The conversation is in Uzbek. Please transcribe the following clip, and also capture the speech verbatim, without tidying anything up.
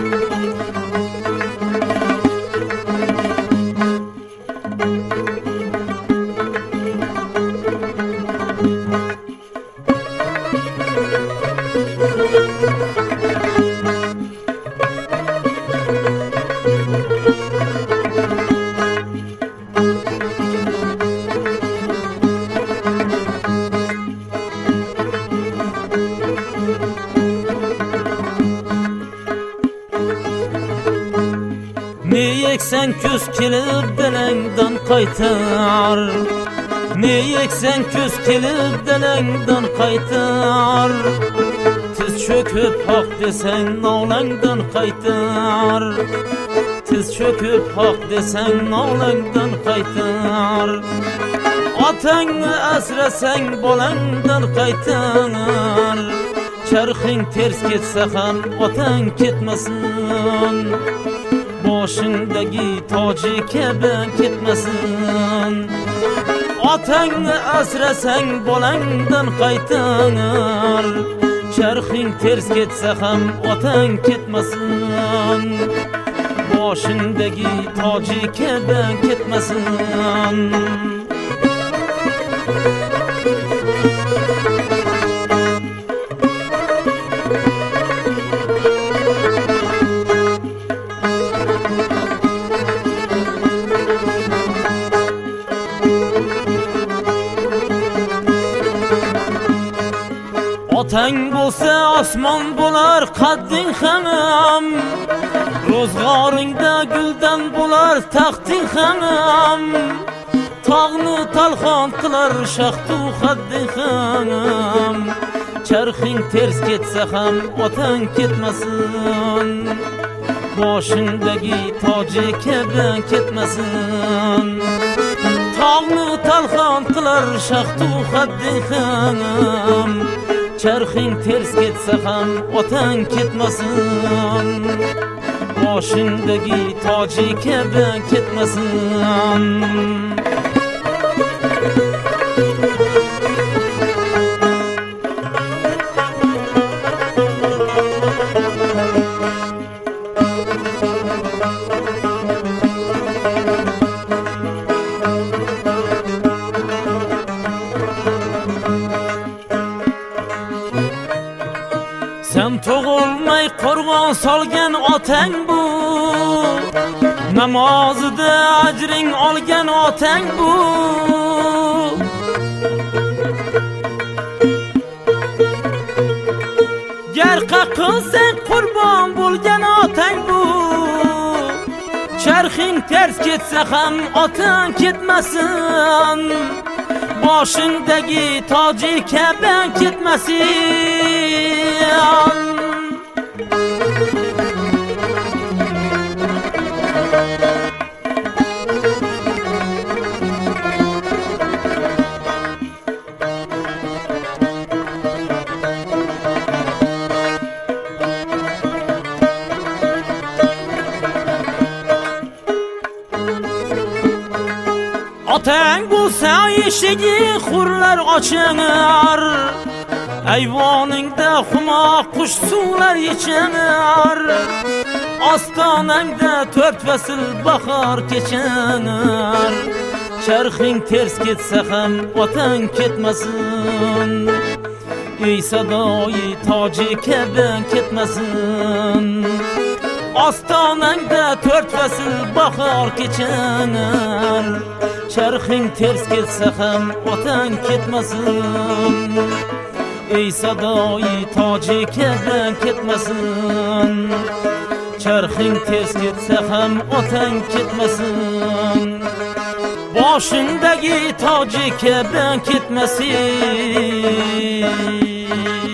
Ne eksen küs kelib delengdan qaytar, ne eksen küs kelib delengdan qaytar. Tiz çöküp haq desen nolangdan qaytar, tiz çöküp haq desen nolangdan qaytar. Otangni asrasang bolangdan qaytar, charxing ters ketsa ham otang ketmasin. Boshingdagi toji kabi ketmasin. Otangni asrasang bolangdan qaytar, charxing ters ketsa ham otang ketmasin. Boshingdagi toji kabi ketmasin. Otang bo'lsa osmon bo'lar qadding ham, ro'zg'oringda guldan bo'lar taxting ham. Tog'ni talxon qilar shaxtu hadding ham, charxing ters ketsa ham otang ketmasin. Boshingdagi toji kabi ketmasin. Tog'ni talxon qilar shaxtu hadding ham, charxing ters ketsa ham otang ketmasin. Boshingdagi toji kabi ketmasin. Sen tug'ilmay qo'rg'on solgan otang bu, namozida ajring olgan otang bu. Gar qaqilsang qurbon bo'lgan otang bu, charxing ters ketsa ham otang ketmasin. Boshingdagi toji kabi ketmasin. Otang bo'lsa eshigi hurlar ochinar, ayvoningda xumo qush suvlar ichinar. Ostonangda to'rt fasl bahor kechinar, charxing ters ketsa ham otang ketmasin. Ey sadoyi toji kabi ketmasin. Ostonangda to'rt fasl bahor kechinar, charxing ters ketsa ham otang ketmasin. Ey sadoyi toji kabi ketmasin. Charxing ters ketsa ham otang ketmasin. Boshingdagi toji kabi ketmasin.